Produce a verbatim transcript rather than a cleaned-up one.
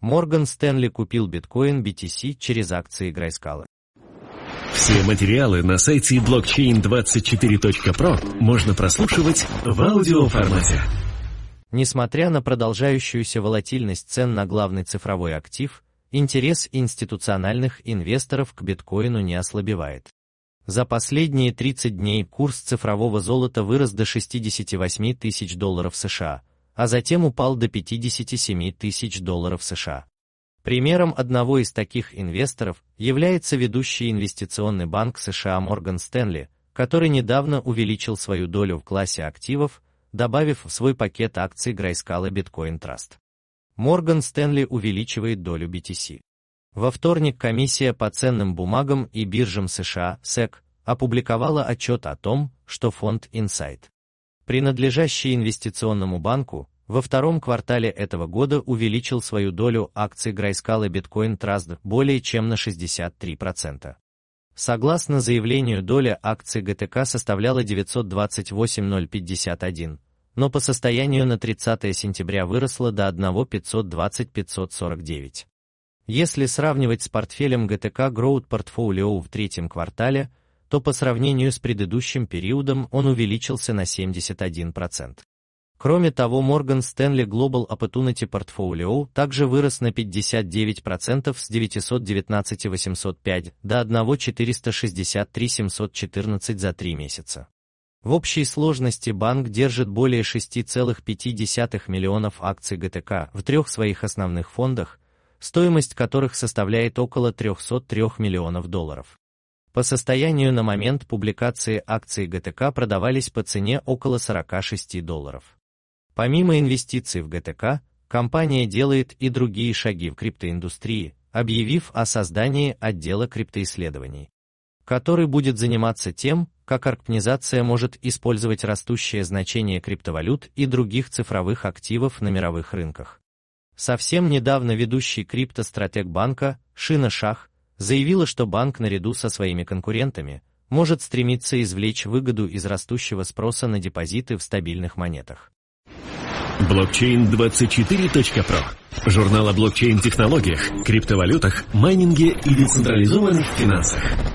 Морган Стэнли купил биткоин би ти си через акции Grayscale. Все материалы на сайте блокчейн двадцать четыре точка про можно прослушивать в аудиоформате. Несмотря на продолжающуюся волатильность цен на главный цифровой актив, интерес институциональных инвесторов к биткоину не ослабевает. За последние тридцать дней курс цифрового золота вырос до шестидесяти восьми тысяч долларов США, а затем упал до пятидесяти семи тысяч долларов США. Примером одного из таких инвесторов является ведущий инвестиционный банк США Морган Стэнли, который недавно увеличил свою долю в классе активов, добавив в свой пакет акций Grayscale Bitcoin Trust. Морган Стэнли увеличивает долю би ти си. Во вторник комиссия по ценным бумагам и биржам США, сек, опубликовала отчет о том, что фонд Insight, принадлежащий инвестиционному банку, во втором квартале этого года увеличил свою долю акций Grayscale Bitcoin Trust более чем на шестьдесят три процента. Согласно заявлению, доля акций джи ти кей составляла девятьсот двадцать восемь тысяч пятьдесят один, но по состоянию на тридцатое сентября выросла до одного пятьсот двадцать пятьсот сорок девять. Если сравнивать с портфелем джи ти кей Growth Portfolio в третьем квартале, то по сравнению с предыдущим периодом он увеличился на семьдесят один процент. Кроме того, Morgan Stanley Global Opportunity Portfolio также вырос на пятьдесят девять процентов с девятисот девятнадцати тысяч восьмисот пяти до одного четыреста шестьдесят три тысячи семьсот четырнадцать за три месяца. В общей сложности банк держит более шести целых пяти десятых миллионов акций джи ти кей в трех своих основных фондах, стоимость которых составляет около трёхсот трёх миллионов долларов. По состоянию на момент публикации акции джи ти кей продавались по цене около сорока шести долларов. Помимо инвестиций в джи ти кей, компания делает и другие шаги в криптоиндустрии, объявив о создании отдела криптоисследований, который будет заниматься тем, как организация может использовать растущее значение криптовалют и других цифровых активов на мировых рынках. Совсем недавно ведущий криптостратег банка, Шина Шах, заявила, что банк наряду со своими конкурентами может стремиться извлечь выгоду из растущего спроса на депозиты в стабильных монетах. блокчейн двадцать четыре точка про. Журнал о блокчейн-технологиях, криптовалютах, майнинге и децентрализованных финансах.